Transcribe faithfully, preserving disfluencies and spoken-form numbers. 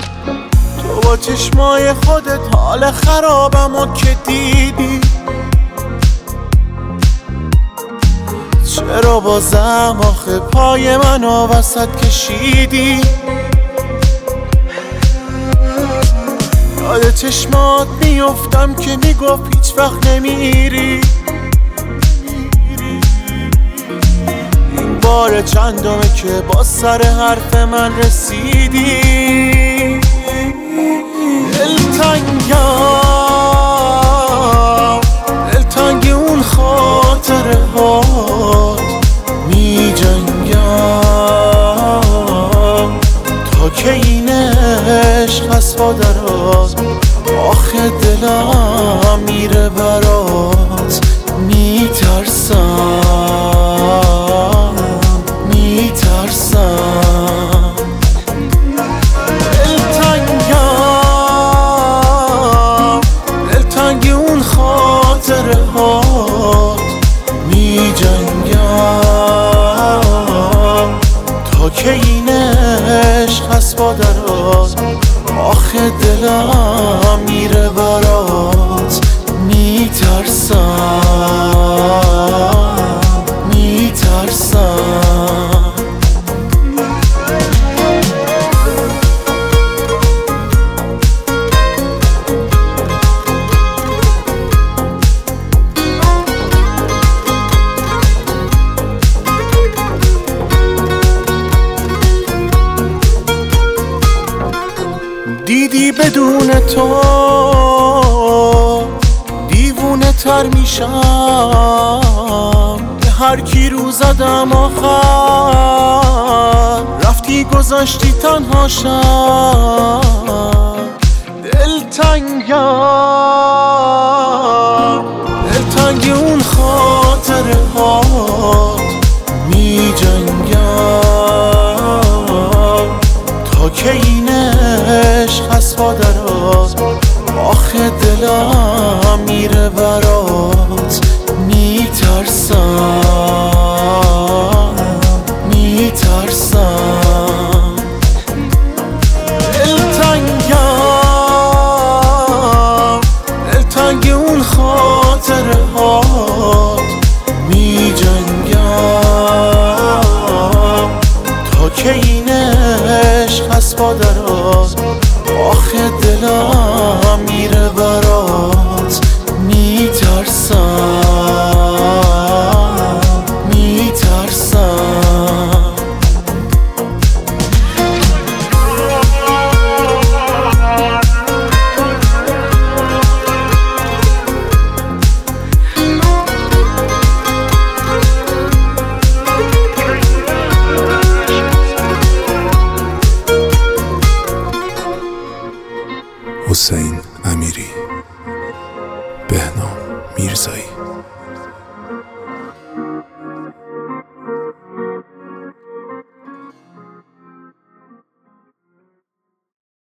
تو با چشمای خودت حال خرابمو که دیدی، چرا بازم آخه پای منو وسط کشیدی؟ یاد چشمات میفتم که میگفت هیچ وقت نمیری. این بار چندمه که با سر حرف من رسیدی. دلتنگم دلتنگ اون خاطره هات می جنگم تا که این عشق از پادرات. آخه دلم میره برات، میترسم میترسم. دلتنگم دلتنگ اون خاطره هات می جنگم تا که این عشق از پادرات. آخه دلم میره برات، میترسم میترسم. دیدی بدون تو دیوونه تر میشم، به هر کی رو زدم آخر رفتی گذاشتی تنها شم. دلتنگم دلتنگ اون خاطره هات می جنگم تا که این عشق از پادرات. آخه دلم میره برات، میترسم میترسم. دلتنگم دلتنگ اون خاطره هات می جنگم تا که این عشق از پادرات. آخه دلم میره برات، میترسم میترسم. حسین امیری، بهنام میرزایی.